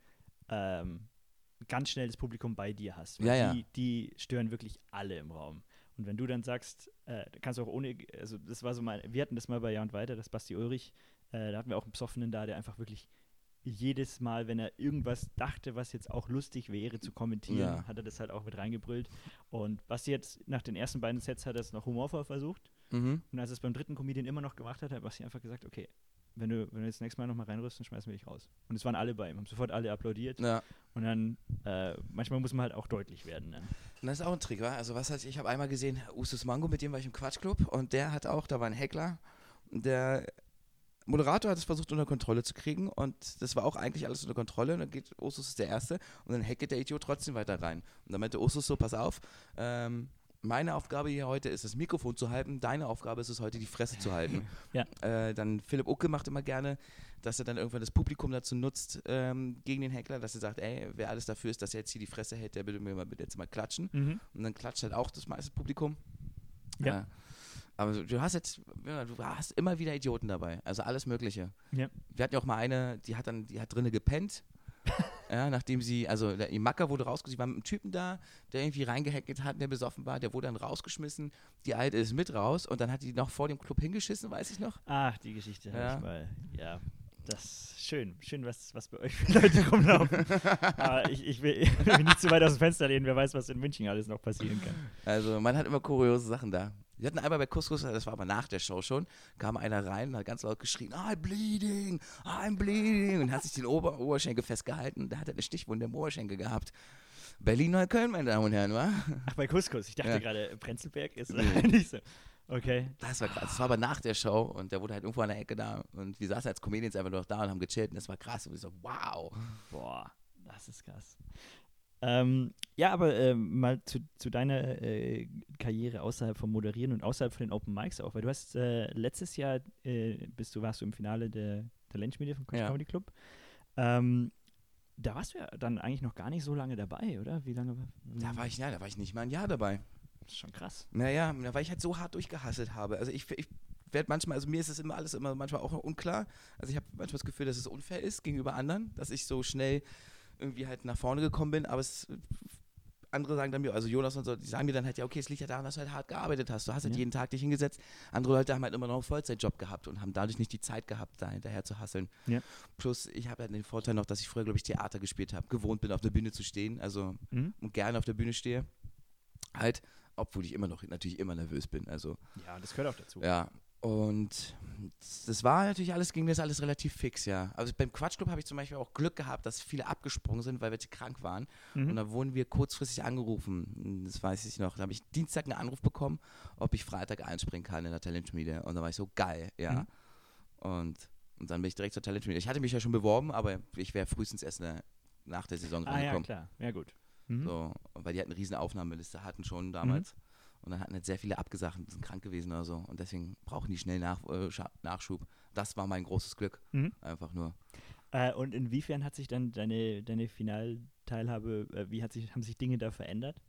ganz schnell das Publikum bei dir hast. Die stören wirklich alle im Raum. Und wenn du dann sagst, kannst du auch ohne, also das war so mal, wir hatten das mal bei Ja und Weiter, das Basti Ulrich, da hatten wir auch einen Besoffenen da, der einfach wirklich jedes Mal, wenn er irgendwas dachte, was jetzt auch lustig wäre zu kommentieren, hat er das halt auch mit reingebrüllt. Und Basti jetzt nach den ersten beiden Sets hat er es noch humorvoll versucht. Und als er es beim dritten Comedian immer noch gemacht hat Basti einfach gesagt, okay, wenn du jetzt nächstes Mal nochmal reinrührst, dann schmeißen wir dich raus. Und es waren alle bei ihm, haben sofort alle applaudiert. Ja. Und dann, manchmal muss man halt auch deutlich werden. Dann. Und das ist auch ein Trick, wa? Also ich habe einmal gesehen, Usus Mango, mit dem war ich im Quatschclub und der hat auch, da war ein Heckler, der Moderator hat es versucht unter Kontrolle zu kriegen und das war auch eigentlich alles unter Kontrolle und dann geht Usus ist der Erste und dann hacket der Idiot trotzdem weiter rein. Und dann meinte Usus so, pass auf, Meine Aufgabe hier heute ist, das Mikrofon zu halten. Deine Aufgabe ist es heute, die Fresse zu halten. Ja. Dann Philipp Ucke macht immer gerne, dass er dann irgendwann das Publikum dazu nutzt, gegen den Heckler, dass er sagt, ey, wer alles dafür ist, dass er jetzt hier die Fresse hält, der will mir mal bitte jetzt mal klatschen. Mhm. Und dann klatscht halt auch das meiste Publikum. Ja. Aber du hast immer wieder Idioten dabei, also alles Mögliche. Ja. Wir hatten ja auch mal eine, die hat drinnen gepennt. Ja, nachdem die Macker wurde rausgeschmissen, sie war mit einem Typen da, der irgendwie reingehackert hat, der besoffen war, der wurde dann rausgeschmissen, die Alte ist mit raus und dann hat die noch vor dem Club hingeschissen, weiß ich noch. Ach, die Geschichte habe Ja. ich mal, ja, das ist schön, was bei euch für Leute rumlaufen. Aber ich will mich nicht zu weit aus dem Fenster lehnen, wer weiß, was in München alles noch passieren kann. Also man hat immer kuriose Sachen da. Wir hatten einmal bei Couscous, das war aber nach der Show schon, kam einer rein und hat ganz laut geschrien, I'm bleeding und hat sich den Oberschenkel festgehalten. Da hat er eine Stichwunde im Oberschenkel gehabt. Berlin-Neukölln, meine Damen und Herren, wa? Ach, bei Couscous, ich dachte Ja. gerade, Prenzlberg ist Nee. nicht so. Okay. Das war krass. Das war aber nach der Show und der wurde halt irgendwo an der Ecke da und wir saßen als Comedians einfach nur noch da und haben gechillt und das war krass und ich so, wow. Boah, das ist krass. Ja, aber mal zu deiner Karriere außerhalb vom Moderieren und außerhalb von den Open Mics auch, weil du hast letztes Jahr warst du im Finale der Talentschmiede vom Quatsch Ja. Comedy Club. Da warst du ja dann eigentlich noch gar nicht so lange dabei, oder? Wie lange? Da war ich nicht mal ein Jahr dabei. Das ist schon krass. Naja, weil ich halt so hart durchgehasselt habe. Also ich werde manchmal, also mir ist es immer alles immer manchmal auch noch unklar. Also ich habe manchmal das Gefühl, dass es unfair ist gegenüber anderen, dass ich so schnell irgendwie halt nach vorne gekommen bin, aber andere sagen dann mir, also Jonas und so, die sagen mir dann halt, ja okay, es liegt ja daran, dass du halt hart gearbeitet hast, du hast halt jeden Tag dich hingesetzt. Andere Leute haben halt immer noch einen Vollzeitjob gehabt und haben dadurch nicht die Zeit gehabt, da hinterher zu hasseln. Ja. Plus, ich habe halt den Vorteil noch, dass ich früher, glaube ich, Theater gespielt habe, gewohnt bin, auf der Bühne zu stehen, also und gerne auf der Bühne stehe. Halt, obwohl ich natürlich immer nervös bin, also Ja, das gehört auch dazu. ja, und das war natürlich ging das alles relativ fix, ja. Also beim Quatschclub habe ich zum Beispiel auch Glück gehabt, dass viele abgesprungen sind, weil welche krank waren. Und da wurden wir kurzfristig angerufen, das weiß ich noch. Da habe ich Dienstag einen Anruf bekommen, ob ich Freitag einspringen kann in der Talentschmiede. Und da war ich so, geil, ja. Und dann bin ich direkt zur Talentschmiede. Ich hatte mich ja schon beworben, aber ich wäre frühestens erst nach der Saison Ja, rangekommen. klar. Ja, gut. So, weil die halt eine riesen Aufnahmeliste hatten schon damals. Und dann hatten halt sehr viele abgesagt und sind krank gewesen oder so. Und deswegen brauchen die schnell Nachschub. Das war mein großes Glück. Einfach nur. Und inwiefern hat sich dann deine Finalteilhabe, haben sich Dinge da verändert?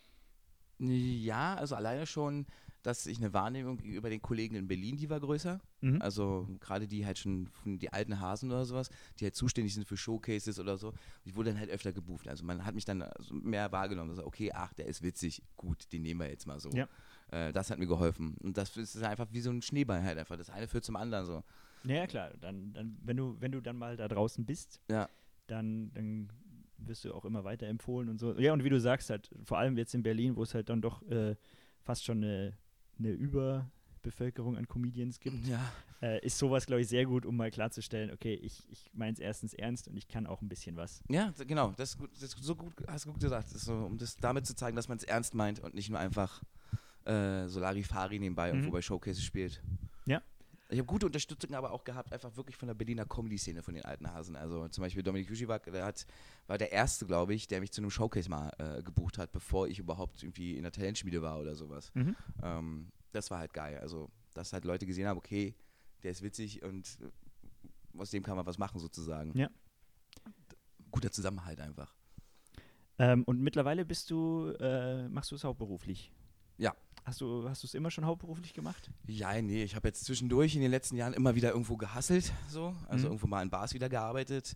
Ja, also alleine schon, dass ich eine Wahrnehmung gegenüber den Kollegen in Berlin, die war größer. Also gerade die halt schon von die alten Hasen oder sowas, die halt zuständig sind für Showcases oder so. Ich wurde dann halt öfter gebucht. Also man hat mich dann mehr wahrgenommen. Also okay, ach, der ist witzig, gut, den nehmen wir jetzt mal so. Ja. Das hat mir geholfen. Und das ist einfach wie so ein Schneeball halt einfach. Das eine führt zum anderen so. Ja, klar. Dann wenn du dann mal da draußen bist, Ja. dann wirst du auch immer weiter empfohlen und so. Ja, und wie du sagst, halt, vor allem jetzt in Berlin, wo es halt dann doch fast schon eine Überbevölkerung an Comedians gibt, Ja. ist sowas, glaube ich, sehr gut, um mal klarzustellen, okay, ich meine es erstens ernst und ich kann auch ein bisschen was. Ja, genau. Das ist so gut, hast du gut gesagt. Das ist so, um das damit zu zeigen, dass man es ernst meint und nicht nur einfach Solarifari nebenbei irgendwo bei Showcases spielt. Ja. Ich habe gute Unterstützung aber auch gehabt, einfach wirklich von der Berliner Comedy-Szene, von den alten Hasen. Also zum Beispiel Dominik Jusiwak, war der Erste, glaube ich, der mich zu einem Showcase mal gebucht hat, bevor ich überhaupt irgendwie in der Talentschmiede war oder sowas. Das war halt geil. Also, dass halt Leute gesehen haben, okay, der ist witzig und aus dem kann man was machen sozusagen. Ja. Guter Zusammenhalt einfach. Und mittlerweile machst du es hauptberuflich? Ja. Hast du es immer schon hauptberuflich gemacht? Ja, nee, ich habe jetzt zwischendurch in den letzten Jahren immer wieder irgendwo gehasselt, so. Also irgendwo mal in Bars wieder gearbeitet,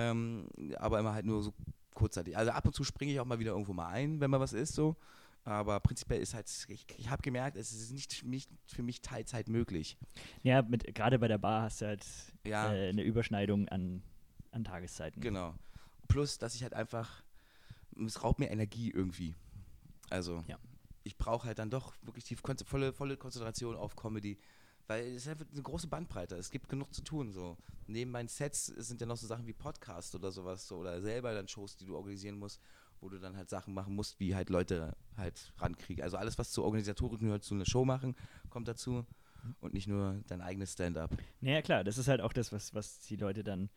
aber immer halt nur so kurzzeitig. Also ab und zu springe ich auch mal wieder irgendwo mal ein, wenn mal was ist, so. Aber prinzipiell ist halt, ich habe gemerkt, es ist nicht für mich Teilzeit möglich. Ja, gerade bei der Bar hast du halt Ja. eine Überschneidung an Tageszeiten. Genau. Plus, dass ich halt einfach, es raubt mir Energie irgendwie. Also, Ja. ich brauche halt dann doch wirklich die volle Konzentration auf Comedy, weil es ist einfach eine große Bandbreite. Es gibt genug zu tun. So. Neben meinen Sets sind ja noch so Sachen wie Podcast oder sowas so, oder selber dann Shows, die du organisieren musst, wo du dann halt Sachen machen musst, wie halt Leute halt rankriegen. Also alles, was zur Organisatorik gehört, zu einer Show machen, kommt dazu und nicht nur dein eigenes Stand-up. Naja, klar, das ist halt auch das, was die Leute dann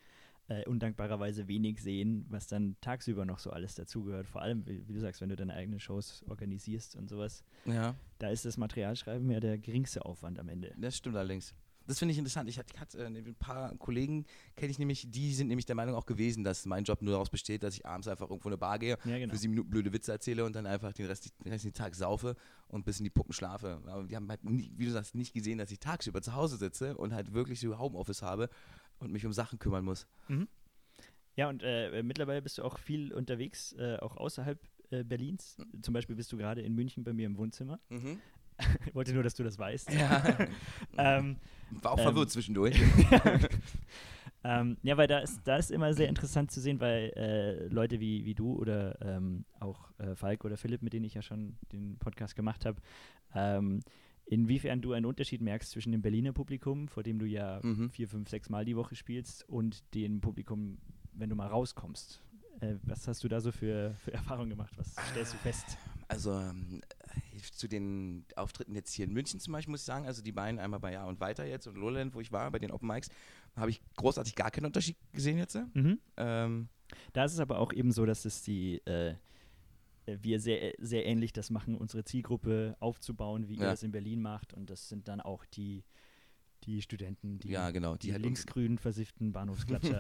undankbarerweise wenig sehen, was dann tagsüber noch so alles dazugehört. Vor allem, wie du sagst, wenn du deine eigenen Shows organisierst und sowas, Ja, da ist das Materialschreiben ja der geringste Aufwand am Ende. das stimmt allerdings. Das finde ich interessant. Ich hatte ein paar Kollegen, kenne ich nämlich, die sind nämlich der Meinung auch gewesen, dass mein Job nur daraus besteht, dass ich abends einfach irgendwo in eine Bar gehe, Ja, genau. für 7 Minuten blöde Witze erzähle und dann einfach den restlichen Tag saufe und bis in die Puppen schlafe. Aber die haben halt, wie du sagst, nicht gesehen, dass ich tagsüber zu Hause sitze und halt wirklich so Homeoffice habe und mich um Sachen kümmern muss. Mhm. Ja, und mittlerweile bist du auch viel unterwegs, auch außerhalb Berlins. Zum Beispiel bist du gerade in München bei mir im Wohnzimmer. Mhm. Ich wollte nur, dass du das weißt. Ja. ähm, War auch verwirrt zwischendurch. ja, weil da ist immer sehr interessant zu sehen, weil Leute wie du oder auch Falk oder Philipp, mit denen ich ja schon den Podcast gemacht habe, inwiefern du einen Unterschied merkst zwischen dem Berliner Publikum, vor dem du ja 4, 5, 6 Mal die Woche spielst, und dem Publikum, wenn du mal rauskommst. Was hast du da so für Erfahrungen gemacht? Was stellst du fest? Also zu den Auftritten jetzt hier in München zum Beispiel muss ich sagen, also die beiden, einmal bei Jahr und Weiter jetzt und Lowland, wo ich war, bei den Open Mics, habe ich großartig gar keinen Unterschied gesehen jetzt. Mhm. Da ist es aber auch eben so, dass es wir sehr, sehr ähnlich das machen, unsere Zielgruppe aufzubauen, wie ihr das in Berlin macht, und das sind dann auch die Studenten, die halt linksgrün versifften Bahnhofsklatscher.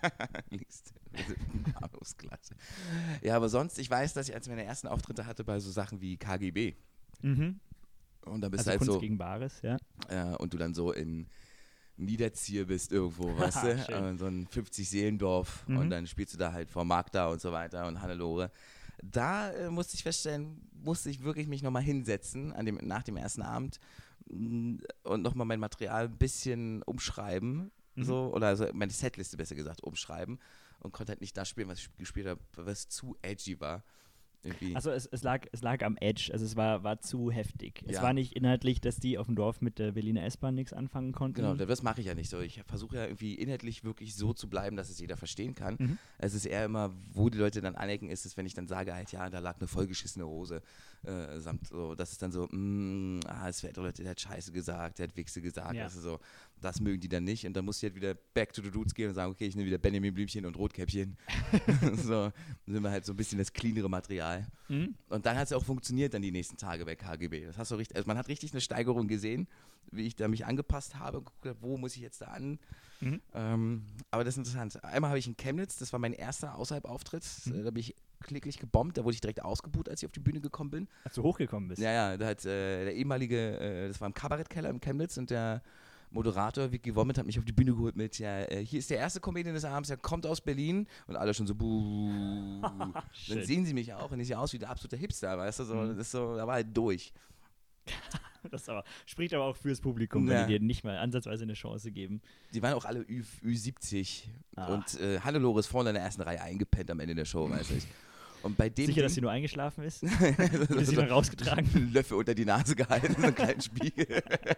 Bahnhofsklatscher. Ja, aber sonst, ich weiß, dass ich als meine ersten Auftritte hatte bei so Sachen wie KGB. Mhm. Und da bist also du halt Kunst so gegen Bares, ja. Und du dann so in Niederzier bist irgendwo, weißt du? So ein 50-Seelendorf und dann spielst du da halt vor Magda und so weiter und Hannelore. Da musste ich feststellen, musste ich wirklich mich nochmal hinsetzen nach dem ersten Abend und nochmal mein Material ein bisschen umschreiben, oder also meine Setliste besser gesagt umschreiben, und konnte halt nicht das spielen, was ich gespielt habe, was zu edgy war. Irgendwie. Also es lag am Edge, also es war zu heftig. Es Ja. war nicht inhaltlich, dass die auf dem Dorf mit der Berliner S-Bahn nichts anfangen konnten. Genau, das mache ich ja nicht so. Ich versuche ja irgendwie inhaltlich wirklich so zu bleiben, dass es jeder verstehen kann. Es ist eher immer, wo die Leute dann anecken, ist es, wenn ich dann sage, halt, ja, da lag eine vollgeschissene Hose. Samt so, das ist dann so, es wäre Leute, der hat Scheiße gesagt, der hat Wichse gesagt, Ja. also so, das mögen die dann nicht. Und dann muss ich halt wieder back to the roots gehen und sagen, okay, ich nehme wieder Benjamin Blümchen und Rotkäppchen. So, dann sind wir halt so ein bisschen das cleanere Material. Und dann hat es auch funktioniert dann die nächsten Tage bei KGB. Das hast du richtig, also man hat richtig eine Steigerung gesehen, wie ich da mich angepasst habe und geguckt habe, wo muss ich jetzt da an. Aber das ist interessant. Einmal habe ich in Chemnitz, das war mein erster Außerhalb-Auftritt, da bin ich kläglich gebombt, da wurde ich direkt ausgebuht, als ich auf die Bühne gekommen bin. Als du hochgekommen bist. Ja, da hat der ehemalige, das war im Kabarettkeller in Chemnitz, und der Moderator Vicky Wommet hat mich auf die Bühne geholt mit, ja, hier ist der erste Comedian des Abends, der kommt aus Berlin, und alle schon so, buh. Dann sehen sie mich auch und ich sehe aus wie der absolute Hipster, weißt du, so, das ist so, da war halt durch. Das spricht aber auch fürs Publikum, wenn die dir nicht mal ansatzweise eine Chance geben. Die waren auch alle Ü70 und Hannelore ist vorne in der ersten Reihe eingepennt am Ende der Show, weißt du. Und bei dem Sicher, dass sie nur eingeschlafen ist? Oder sie dann rausgetragen? Einen Löffel unter die Nase gehalten, so einen kleinen Spiegel.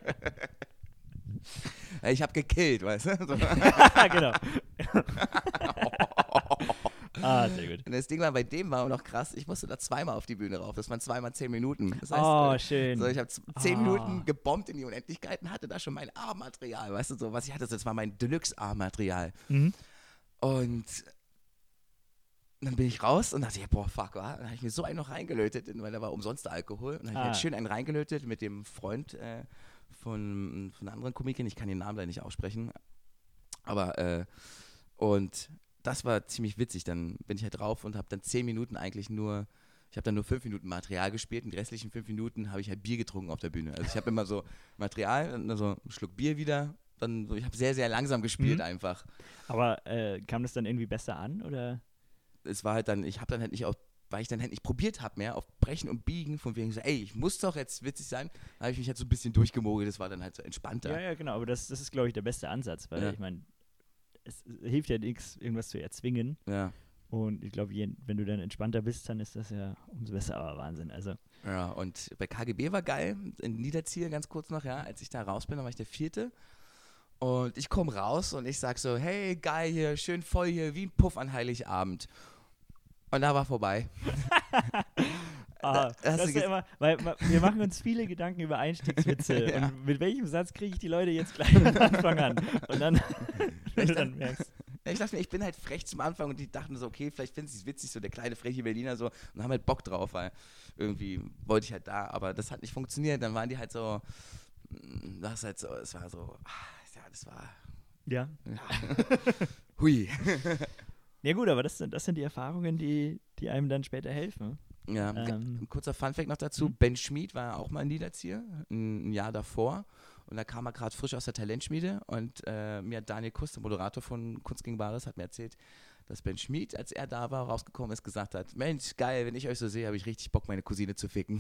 Ich hab gekillt, weißt du? So. Genau. Sehr gut. Und das Ding war, bei dem war auch noch krass, ich musste da zweimal auf die Bühne rauf. Das waren zweimal 10 Minuten. Das heißt, schön. So, ich habe 10 Minuten gebombt in die Unendlichkeit und hatte da schon mein A-Material, weißt du, so was ich hatte, das war mein Deluxe-A-Material. Und dann bin ich raus und dachte, boah, fuck, dann habe ich mir so einen noch reingelötet, weil da war umsonst Alkohol. Und dann habe ich halt schön einen reingelötet mit dem Freund von einer anderen Komikerin, ich kann den Namen leider nicht aussprechen. Aber, und das war ziemlich witzig. Dann bin ich halt drauf und habe dann 10 Minuten eigentlich nur, ich habe dann nur 5 Minuten Material gespielt und die restlichen 5 Minuten habe ich halt Bier getrunken auf der Bühne. Also ich habe immer so Material, dann so einen Schluck Bier wieder, dann so, ich habe sehr, sehr langsam gespielt einfach. Aber kam das dann irgendwie besser an, oder? Es war halt dann, ich habe dann halt nicht auf, weil ich dann halt nicht probiert habe mehr, auf Brechen und Biegen, von wegen so, ey, ich muss doch jetzt witzig sein, da habe ich mich halt so ein bisschen durchgemogelt, das war dann halt so entspannter. Ja, genau, aber das ist, glaube ich, der beste Ansatz, weil ich meine, es hilft ja nichts, irgendwas zu erzwingen. Ja. Und ich glaube, wenn du dann entspannter bist, dann ist das ja umso besser, aber Wahnsinn. Also. Ja, und bei KGB war geil, in Niederzier ganz kurz noch, ja, als ich da raus bin, dann war ich der 4. Und ich komme raus und ich sag so, hey, geil hier, schön voll hier, wie ein Puff an Heiligabend. Und da war vorbei. Das ist ja immer, weil wir machen uns viele Gedanken über Einstiegswitze. Ja. Und mit welchem Satz kriege ich die Leute jetzt gleich von Anfang an? Und dann, wenn du dann merkst. Ja, ich dachte mir, ich bin halt frech zum Anfang und die dachten so, okay, vielleicht finden sie es witzig, so der kleine freche Berliner so und haben halt Bock drauf, weil irgendwie wollte ich halt da, aber das hat nicht funktioniert. Dann waren die halt so, das halt so, es war so, ja, das war, Ja. hui. Ja gut, aber das sind die Erfahrungen, die einem dann später helfen. Ja, ein kurzer Funfact noch dazu, Mhm. Ben Schmid war auch mal in Niederzier, ein Jahr davor. Und da kam er gerade frisch aus der Talentschmiede und mir hat Daniel Kuss, der Moderator von Kunst gegen Bares, hat mir erzählt, dass Ben Schmid, als er da war, rausgekommen ist, gesagt hat, Mensch, geil, wenn ich euch so sehe, habe ich richtig Bock, meine Cousine zu ficken.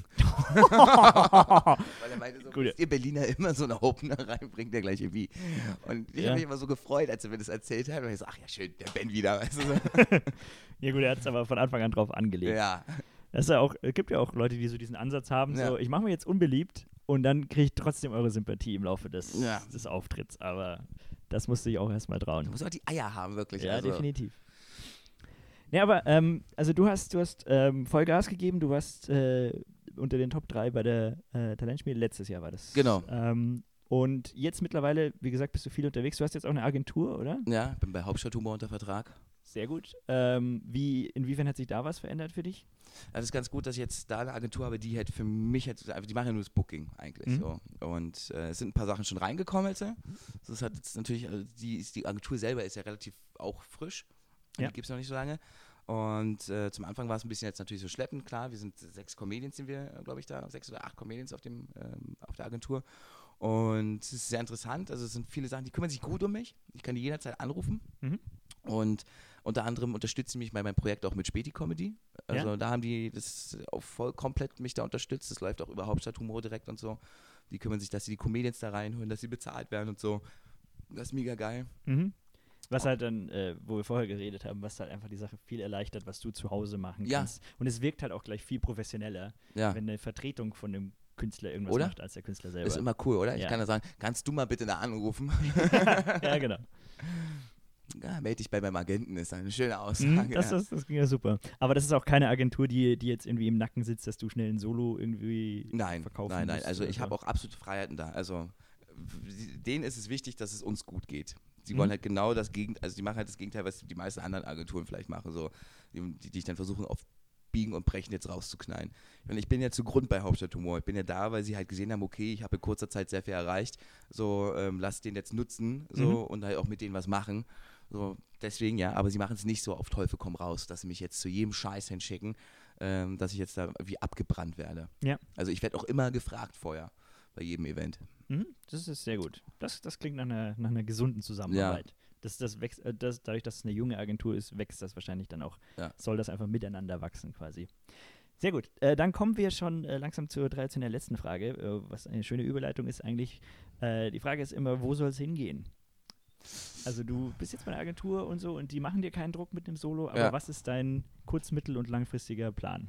Weil er meinte so, Gut. wisst ihr Berliner immer so eine Opener reinbringt, der gleich irgendwie. Und ich Ja. habe mich immer so gefreut, als er mir das erzählt hat. Und ich so, ach ja, schön, der Ben wieder. Weißt du, so. Ja gut, er hat es aber von Anfang an drauf angelegt. Ja, Das ist ja auch, es gibt ja auch Leute, die so diesen Ansatz haben, Ja. so ich mache mir jetzt unbeliebt und dann kriege ich trotzdem eure Sympathie im Laufe des Ja. Auftritts. Aber das musste ich auch erstmal du trauen. musst auch die Eier haben, wirklich. Ja, also. definitiv. Ja, aber also du hast voll Gas gegeben, du warst unter den Top 3 bei der Talentschmiede, letztes Jahr war das. Genau. Und jetzt mittlerweile, wie gesagt, bist du viel unterwegs. Du hast jetzt auch eine Agentur, oder? Ja, bin bei Hauptstadthumor unter Vertrag. Sehr gut. Inwiefern hat sich da was verändert für dich? Also es ist ganz gut, dass ich jetzt da eine Agentur habe, die halt für mich, halt, die machen ja nur das Booking eigentlich. Mhm. So. Und es sind ein paar Sachen schon reingekommen jetzt. Das hat jetzt natürlich, also die Agentur selber ist ja relativ auch frisch. Ja. Die gibt es noch nicht so lange. Und zum Anfang war es ein bisschen jetzt natürlich so schleppend, klar, wir sind 6 Comedians, sind wir, glaube ich, da, 6 oder 8 Comedians auf der Agentur. Und es ist sehr interessant, also es sind viele Sachen, die kümmern sich gut um mich. Ich kann die jederzeit anrufen. Mhm. Und unter anderem unterstützen die mich bei meinem Projekt auch mit Späti-Comedy. Also da haben die das auch voll komplett mich da unterstützt. Das läuft auch über Hauptstadthumor direkt und so. Die kümmern sich, dass sie die Comedians da reinholen, dass sie bezahlt werden und so. Das ist mega geil. Mhm. Was halt dann, wo wir vorher geredet haben, was halt einfach die Sache viel erleichtert, was du zu Hause machen Ja. kannst. Und es wirkt halt auch gleich viel professioneller, Ja, wenn eine Vertretung von dem Künstler irgendwas Oder? macht, als der Künstler selber. ist immer cool, oder? Ich Ja. kann da sagen, kannst du mal bitte da anrufen? Ja, genau. Ja, melde dich bei meinem Agenten, ist eine schöne Aussage. Das ging ja super. Aber das ist auch keine Agentur, die jetzt irgendwie im Nacken sitzt, dass du schnell ein Solo irgendwie Nein, verkaufen nein. musst Also oder ich so. habe auch absolute Freiheiten da. Also denen ist es wichtig, dass es uns gut geht. Sie Mhm. wollen halt genau das Gegenteil, also die machen halt das Gegenteil, was die meisten anderen Agenturen vielleicht machen, so, die ich dann versuchen auf Biegen und Brechen jetzt rauszuknallen. Ich bin ja zu Grund bei Hauptstadthumor. Ich bin ja da, weil sie halt gesehen haben, okay, ich habe in kurzer Zeit sehr viel erreicht, so lass den jetzt nutzen so und halt auch mit denen was machen. So, deswegen ja, aber sie machen es nicht so auf Teufel komm raus, dass sie mich jetzt zu jedem Scheiß hinschicken, dass ich jetzt da wie abgebrannt werde. Ja. Also ich werde auch immer gefragt vorher bei jedem Event. Mhm, das ist sehr gut. Das klingt nach einer gesunden Zusammenarbeit. Das wächst, dadurch, dass es eine junge Agentur ist, wächst das wahrscheinlich dann auch. Ja. Soll das einfach miteinander wachsen quasi. Sehr gut. Dann kommen wir schon langsam zur traditionellen letzten Frage, was eine schöne Überleitung ist eigentlich. Die Frage ist immer, wo soll es hingehen? Also du bist jetzt bei einer Agentur und so und die machen dir keinen Druck mit einem Solo, aber Ja. was ist dein kurz-, mittel- und langfristiger Plan?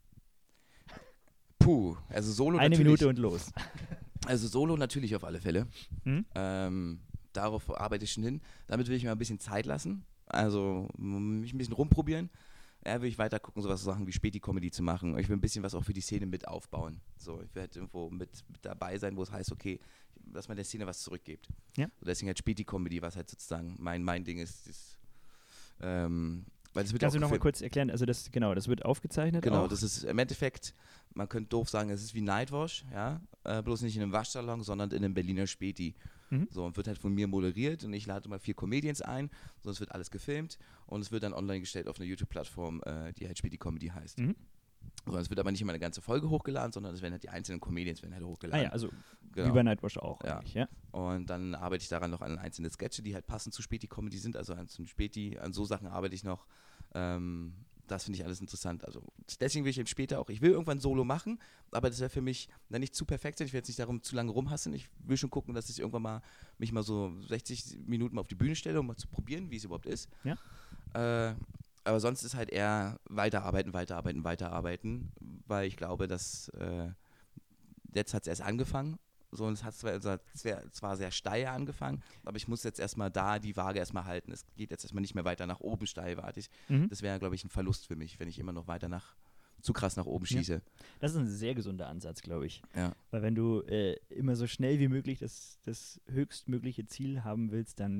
Puh, also Solo Eine natürlich. Minute und los. Also Solo natürlich auf alle Fälle. Hm? Darauf arbeite ich schon hin. Damit will ich mir ein bisschen Zeit lassen. Also mich ein bisschen rumprobieren. Ja, will ich weiter gucken, so Sachen wie Späti-Comedy zu machen. Ich will ein bisschen was auch für die Szene mit aufbauen. So, ich will halt irgendwo mit dabei sein, wo es heißt, okay, dass man der Szene was zurückgibt. Ja. So, deswegen halt Späti-Comedy, was halt sozusagen mein Ding ist. Weil es wird Kannst auch du noch mal gefilmt. kurz erklären, also das wird aufgezeichnet Genau, auch? das ist im Endeffekt, man könnte doof sagen, es ist wie Nightwash, ja, bloß nicht in einem Waschsalon, sondern in einem Berliner Späti. Mhm. So, und wird halt von mir moderiert und ich lade mal 4 Comedians ein, so es wird alles gefilmt und es wird dann online gestellt auf einer YouTube-Plattform, die halt Späti Comedy heißt. Mhm. So, es wird aber nicht immer eine ganze Folge hochgeladen, sondern es werden halt die einzelnen Comedians halt Ah hochgeladen. ja, also Genau. wie bei Nightwash auch Ja. eigentlich, ja? Und dann arbeite ich daran noch an einzelne Sketche, die halt passend zu Späti-Comedy sind, also an so Sachen arbeite ich noch. Das finde ich alles interessant. Also deswegen will ich eben später auch, ich will irgendwann Solo machen, aber das wäre für mich dann nicht zu perfekt sein. Ich will jetzt nicht darum zu lange rumhasseln. Ich will schon gucken, dass ich irgendwann mal mich mal so 60 Minuten mal auf die Bühne stelle, um mal zu probieren, wie es überhaupt ist. Ja. Aber sonst ist halt eher weiterarbeiten, weil ich glaube, dass jetzt hat es erst angefangen. So, und es hat zwar sehr steil angefangen, aber ich muss jetzt erstmal da die Waage erstmal halten. Es geht jetzt erstmal nicht mehr weiter nach oben steil, warte ich. Mhm. Das wäre, glaube ich, ein Verlust für mich, wenn ich immer noch weiter zu krass nach oben Ja. schieße. Das ist ein sehr gesunder Ansatz, glaube ich. Ja. Weil wenn du immer so schnell wie möglich das höchstmögliche Ziel haben willst, dann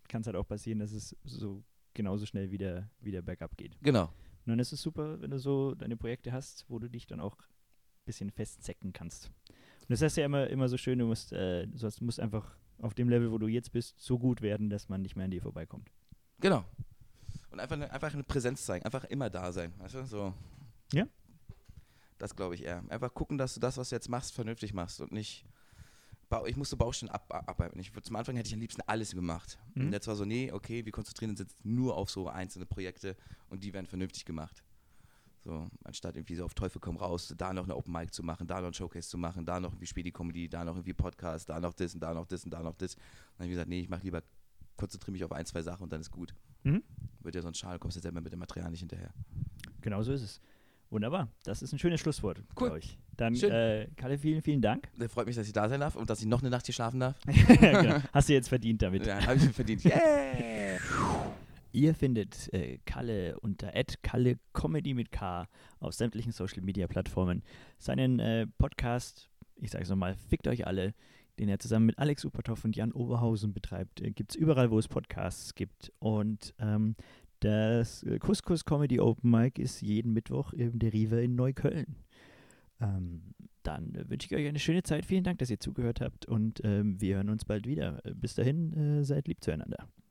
kann es halt auch passieren, dass es so genauso schnell wieder bergab geht. Genau. Und dann ist es super, wenn du so deine Projekte hast, wo du dich dann auch ein bisschen festzecken kannst. Und das heißt ja immer so schön, du musst einfach auf dem Level, wo du jetzt bist, so gut werden, dass man nicht mehr an dir vorbeikommt. Genau. Und einfach eine Präsenz zeigen, einfach immer da sein, weißt du, so. Ja. Das glaube ich eher. Einfach gucken, dass du das, was du jetzt machst, vernünftig machst und nicht, ich musste Baustellen abarbeiten. Zum Anfang hätte ich am liebsten alles gemacht. Und jetzt war so, nee, okay, wir konzentrieren uns jetzt nur auf so einzelne Projekte und die werden vernünftig gemacht. So, anstatt irgendwie so auf Teufel komm raus, da noch eine Open Mic zu machen, da noch ein Showcase zu machen, da noch irgendwie Späti-Comedy, da noch irgendwie Podcast, da noch das und da noch das und da noch das. Dann habe ich gesagt, nee, ich mache lieber, konzentriere mich auf 1, 2 Sachen und dann ist gut. Wird ja sonst schade, kommst du selber mit dem Material nicht hinterher. Genau so ist es. Wunderbar. Das ist ein schönes Schlusswort, Cool. glaube ich. Dann, Schön. Kalle, vielen, vielen Dank. Freut mich, dass ich da sein darf und dass ich noch eine Nacht hier schlafen darf. Genau. Hast du jetzt verdient damit. Ja, habe ich mir verdient. Yeah! Ihr findet Kalle unter @Kalle Comedy mit K auf sämtlichen Social Media Plattformen. Seinen Podcast, ich sage es nochmal, Fickt euch alle, den er zusammen mit Alex Upertoff und Jan Oberhausen betreibt, gibt es überall, wo es Podcasts gibt. Und das Couscous Comedy Open Mic ist jeden Mittwoch in der Riva in Neukölln. Dann wünsche ich euch eine schöne Zeit. Vielen Dank, dass ihr zugehört habt und wir hören uns bald wieder. Bis dahin, seid lieb zueinander.